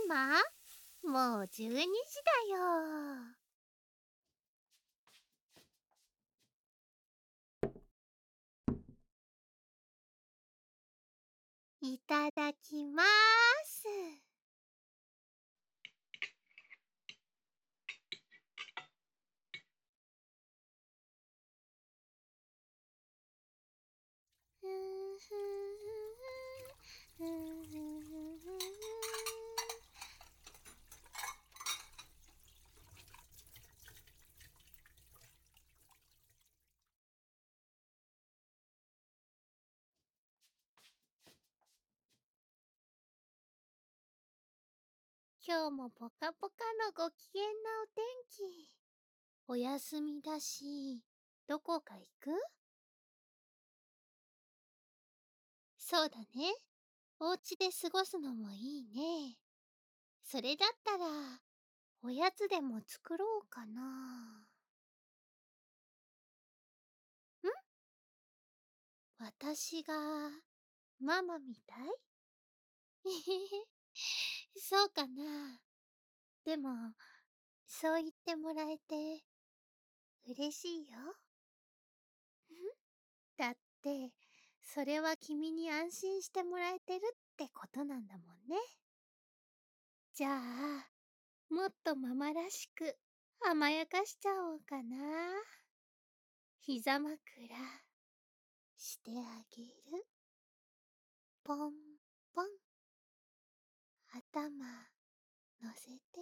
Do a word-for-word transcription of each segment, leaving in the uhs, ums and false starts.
マ、もうじゅうにじだよ。いただきまーす。ふんふんふんふんふんふん。今日もポカポカのご機嫌なお天気。お休みだし、どこか行く？そうだね。お家で過ごすのもいいね。それだったら、おやつでも作ろうかな。ん？私が、ママみたい？えへへ、そうかな。でも、そう言ってもらえて、嬉しいよ。だって、それは君に安心してもらえてるってことなんだもんね。じゃあ、もっとママらしく甘やかしちゃおうかな。膝枕してあげる。ポンポン。頭乗せて。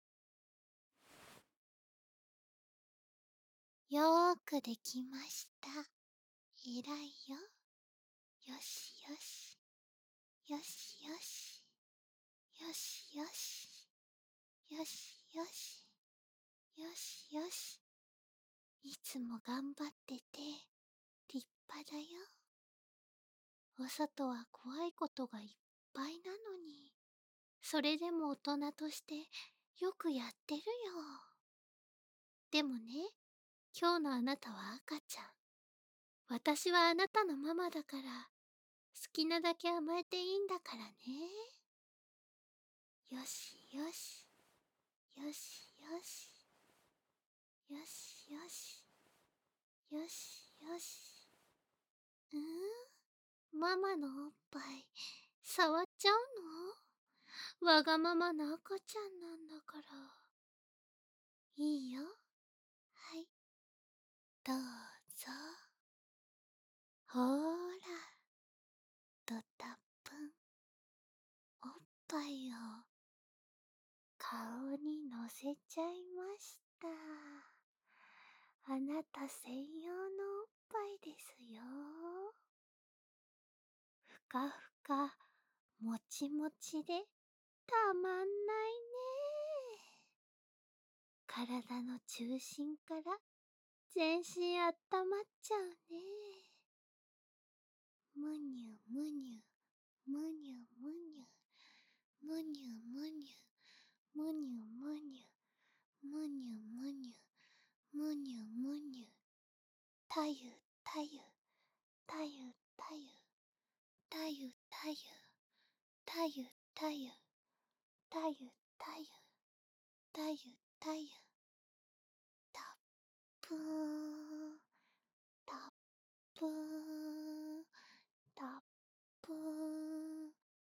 よーくできました。えらいよ。よしよし。よしよし。よしよし。よしよし。よしよし。いつも頑張ってて立派だよ。お外は怖いことがいっぱいなのに、それでも大人としてよくやってるよ。でもね、今日のあなたは赤ちゃん。私はあなたのママだから、好きなだけ甘えていいんだからね。よしよし。よしよし。よしよし。よしよし。うん？ママのおっぱい、触っちゃうの？わがままな赤ちゃんなんだから。いいよ。はい。どうぞ。ほーら。ドタップン。おっぱいを顔にのせちゃいました。あなた専用のおっぱいですよ。ふかふか、もちもちでたまんないね。体の中心から全身あったまっちゃうね。むにゅむにゅ、むにゅむにゅ、むにゅむにゅ、むにゅむにゅ、むにゅむにゅ、むにゅむにゅ、たゆたゆ、たゆたゆ、たゆたゆ、たゆたゆ、たゆたゆ、たゆたゆ、たっぷーん、たっぷーん、たっぷーん。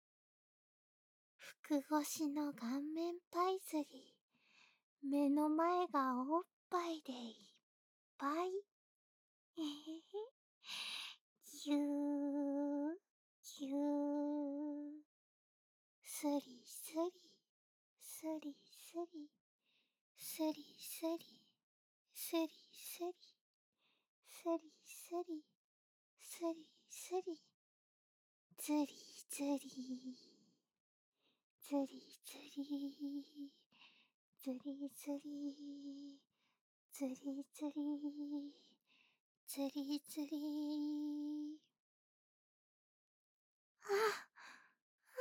服越しの顔面パイズリー、目の前がおっぱいでいっぱい。えへへ。ぎゅー、ぎゅー。すりすり、すりすり、すりすり、すりすり、すりすり、すりすり、ずりずり、ずりずり、ずりずり、ずりずり、ずりずり。あ、あ、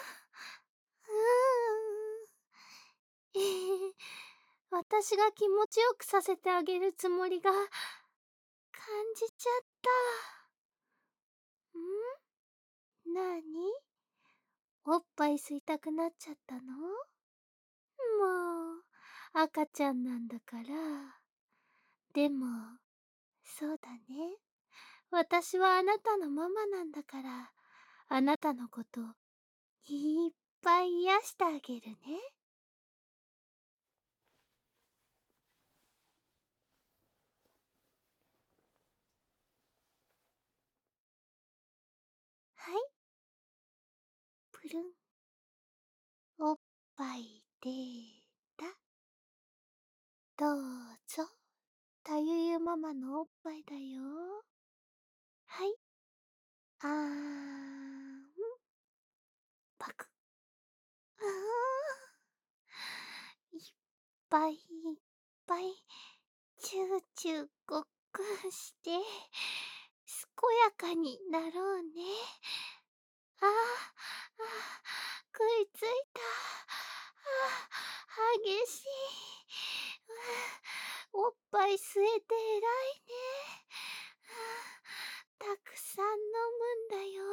うーん。えー、私が気持ちよくさせてあげるつもりが、感じちゃった。ん？なに？ おっぱい吸いたくなっちゃったの？もう、赤ちゃんなんだから。でも、そうだね。私はあなたのママなんだから、あなたのこといっぱい癒してあげるね。はい。プルン。おっぱい出た。どうぞ。たゆゆママのおっぱいだよ。はい。あーん。パク。あー。いっぱいいっぱい、チューチューごっくんして、健やかになろうね。あー、あー、食いついた。あー、激しい。うん、おっぱい吸えて偉いね。たくさん飲むんだよ。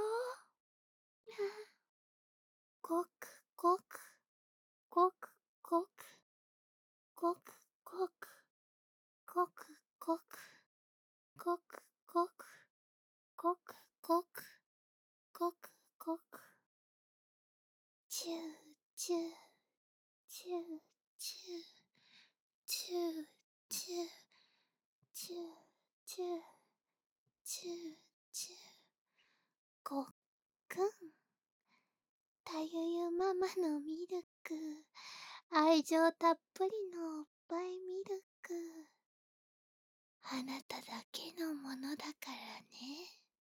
ごくごくごくごくごくごくごくごくごくごくごくごくごくごくチューチューチューチューチューチューチューチューチューチューごっくん。たゆゆママのミルク、愛情たっぷりのおっぱいミルク、あなただけのものだからね。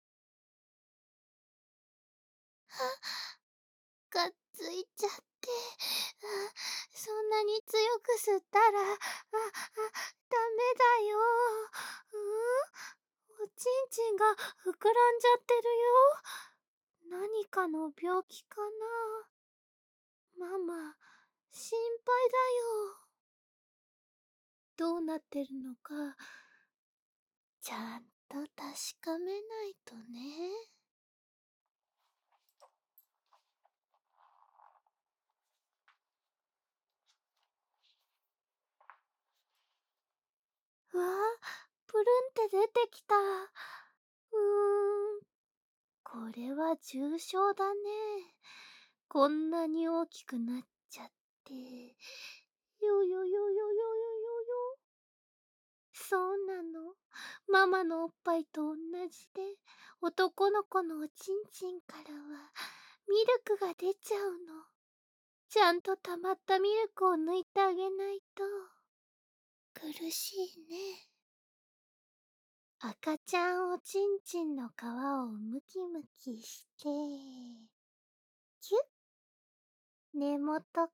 あ、がっついちゃって、あ、そんなに強く吸ったら、あ、あ、ダメだよ。うん、おちんちんが膨らんじゃってるよ。何かの病気かな。ママ、心配だよ。どうなってるのか、ちゃんと確かめないとね。うわ、プルンって出てきた。うーん、これは重症だね。こんなに大きくなっちゃって。よよよよよよよよ。そうなの。ママのおっぱいと同じで、男の子のおちんちんからはミルクが出ちゃうの。ちゃんと溜まったミルクを抜いてあげないと。苦しいね。赤ちゃんおちんちんの皮をムキムキして、キュッ、根元から、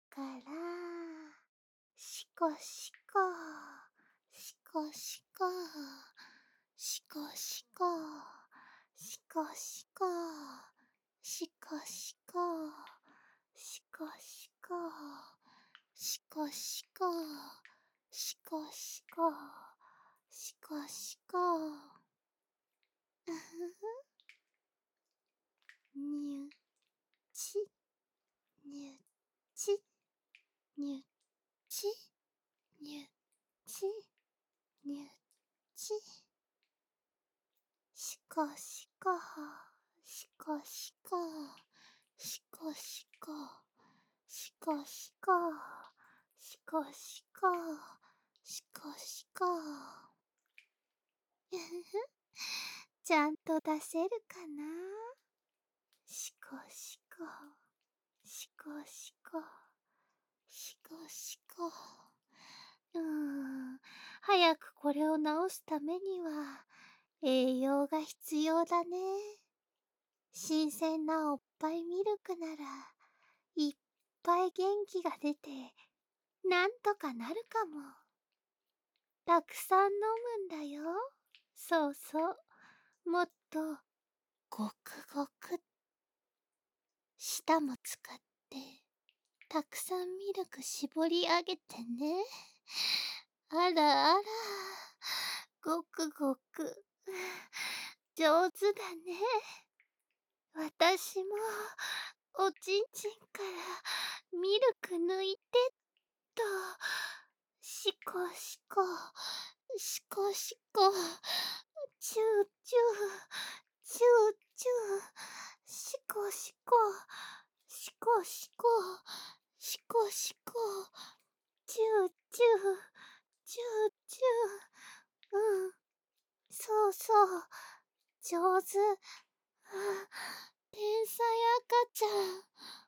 シコシコ、シコシコ、シコシコ、シコシコ、シコシコ、シコシコ、シコシコ、シコシコ、シコシコ、うふふ、にゅち、にゅち、にゅち、にゅち、にゅち、しこしこ、しこしこ、しこしこ、しこしこ、しこしこ、しこしこ。ふふ、ちゃんと出せるかな。しこしこ、しこしこ、しこしこ。うーん、早くこれを治すためには栄養が必要だね。新鮮なおっぱいミルクならいっぱい元気が出てなんとかなるかも。たくさん飲むんだよ。そうそう、もっとごくごく、舌も使ってたくさんミルク絞り上げてね。あらあら、ごくごく、上手だね。私もおちんちんからミルク抜いてっと。しこしこ、しこしこ、チューチュー、チューチュー、しこしこ、しこしこ、しこしこ、チューチュー、チューチュー。うん、そうそう、上手。あ、天才赤ちゃん。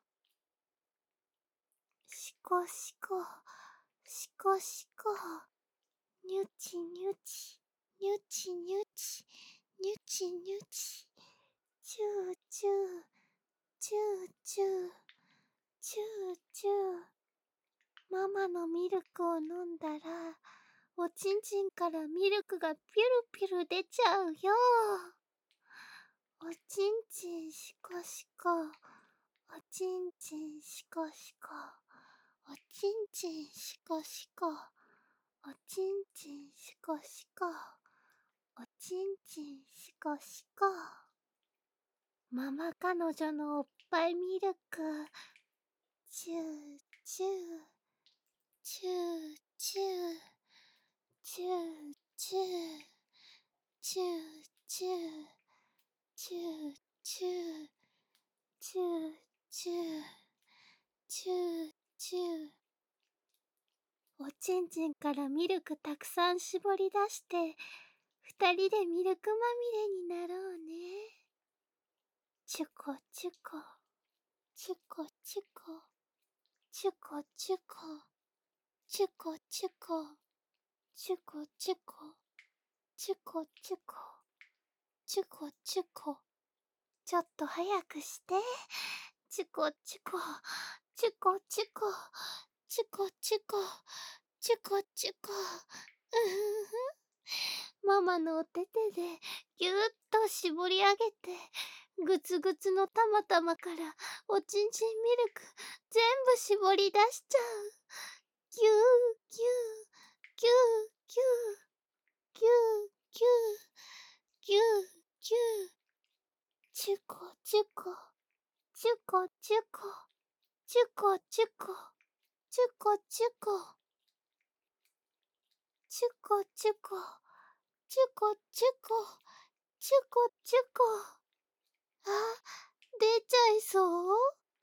しこしこ、しこしこ、にゅちにゅち、にゅちにゅち、にゅちにゅち、チューチュー、チューチュー、チューチュー。ママのミルクを飲んだら、おちんちんからミルクがピュルピュル出ちゃうよ。おちんちんしこしこ、おちんちんしこしこ、おちんちんしこしこ、おちんちんしこしこ、おちんちんしこしこ。ママ彼女のおっぱいミルク、チューチュー、チューチュー、チューチュー、チューチュー、チューチュー、チューチュー、チューチュー。おちんちんからミルクたくさん絞り出して、二人でミルクまみれになろうね。チュコチュコ、チュコチュコ、チュコチュコ、チュコチュコ、チュコチュコ、チュコチュコ、チュコチュコ。ちょっと早くして。チュコチュコ、チュコチュコ、チュコチュコ、チュコチュコ。うふふ。ママのお手手でぎゅーっと絞り上げて、ぐつぐつのたまたまからおちんちんミルク全部絞り出しちゃう。ぎゅーぎゅーぎゅーぎゅーぎゅーぎゅーぎゅーぎゅー。チュコチュコ、チュコチュコ、チュコチュコ、チュコチュコ、チュコチュコ、チュコチュコ、チュコチュコ。あ、出ちゃいそう？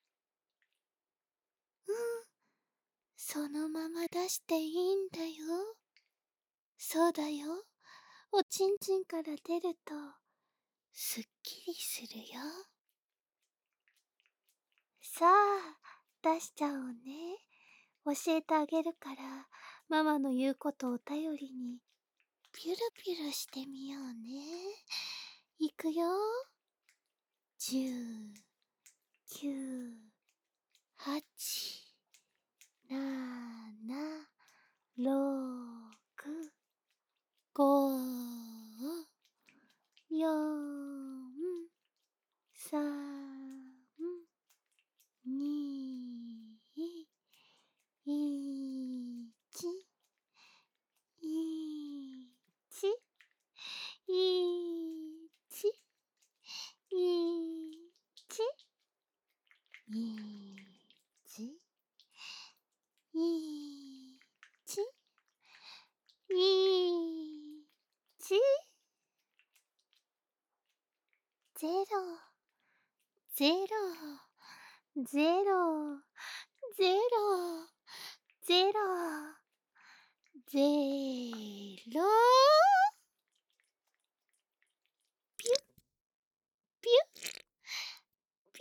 うん。そのまま出していいんだよ。そうだよ。おちんちんから出ると、すっきりするよ。さあ、出しちゃおうね。教えてあげるから、ママの言うことを頼りに、ピュルピュルしてみようね。いくよ。じゅう、きゅう、はち、なな、ろく、ご、よん、さん、に、いち、いち、いち、いち、いち、いち、いち、ゼロ、ゼロ、ゼロ、ゼロ、ゼロ、ゼロ、ピュッ、ピュッ、ピ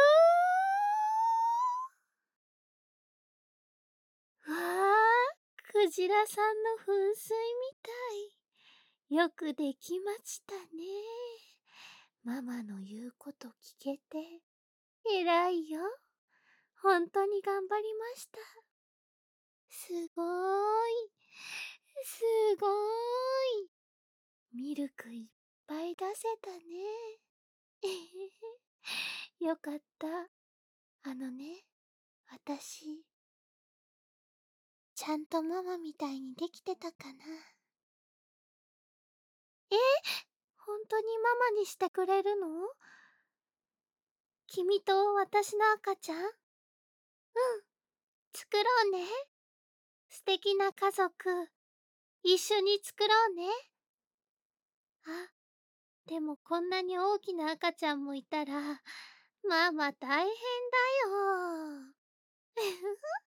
ュー。わあ、クジラさんの噴水みたい。よくできましたね。ママの言うこと聞けて、偉いよ。本当に頑張りました。すごーい。すごーい。ミルクいっぱい出せたね。えへへ。よかった。あのね、私、ちゃんとママみたいにできてたかな。え、本当にママにしてくれるの？ 君と私の赤ちゃん？うん、作ろうね。素敵な家族、一緒に作ろうね。あ、でもこんなに大きな赤ちゃんもいたら、ママ大変だよ。